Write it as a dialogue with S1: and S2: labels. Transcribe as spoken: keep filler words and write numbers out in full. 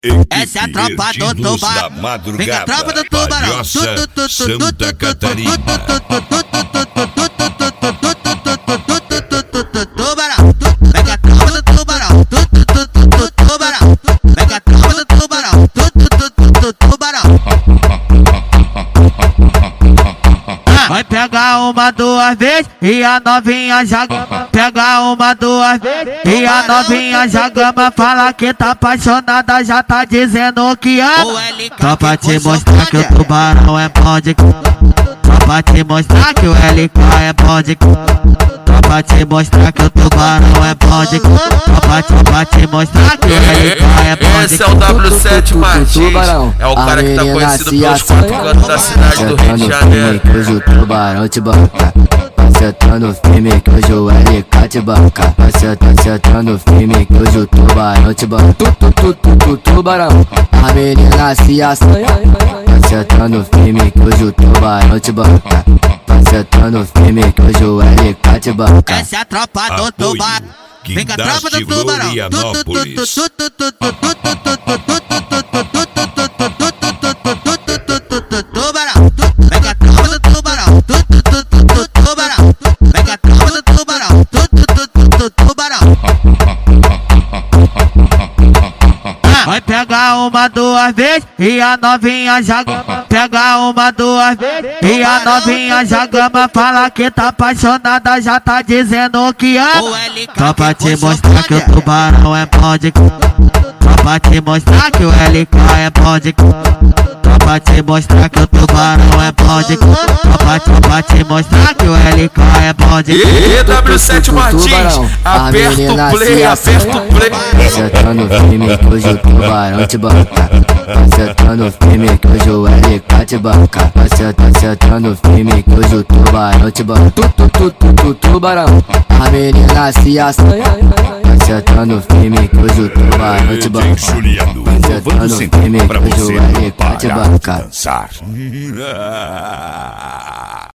S1: Essa é a tropa do tubarão. Vem a tropa do tubarão.
S2: Santa Catarina.
S1: Tubarão. Vem a tropa do tubarão. Tubarão. Vem a tropa do tubarão. Tubarão. Vai pegar uma duas vezes e a novinha já gama. Pega uma duas vezes e a novinha já gama. Fala que tá apaixonada, já tá dizendo que ama. Só pra te mostrar que o tubarão é bom de c***. Só pra te mostrar que o L K é bom de c***. Só pra te mostrar que o tubarão é bom de c***. Só pra te, pra te mostrar que o L K é bom de c***.
S3: Esse é o W sete Martins, é o cara que tá conhecido pelos quatro cantos da cidade do Rio de Janeiro.
S4: Hoje o tubarão te banca, acertando firme que hoje o L K te banca. Acertando firme que hoje o tubarão te banca. Tu, tu, tu, tu, tu, tubarão, a menina se assanha. Acertando firme que hoje o tubarão te banca. Acertando firme que hoje o L K te banca.
S1: Essa é a tropa do tubarão. Vem a tropa do tubarão.
S2: Florianópolis.
S1: Tubarão. Vem a tropa do tubarão. Tubarão. Vem a tropa do tubarão. Tubarão. Vai pegar uma duas vezes e a novinha já gama. Pega uma duas vezes e a novinha já gama. Fala que tá apaixonada, já tá dizendo que ama. Só pra te mostrar que o tubarão é bom de c***. Só pra te mostrar que o L K é bom de c***. Só pra te mostrar que o tubarão é bom de c***. Só pra te, pra te mostrar que o L K é bom de c***.
S3: E W sete Martins, aperta o play, aperta o play.
S4: Acertando firme que hoje o tubarão te banca. Acertando firme que hoje o L K te banca. Acertando firme que hoje o tubarão te banca. Tu, tu, tu, tu, tu, tubarão, a menina se assanha. Acertando firme que hoje o tubarão te banca. Acertando firme que hoje o L K te banca.
S2: Dançar.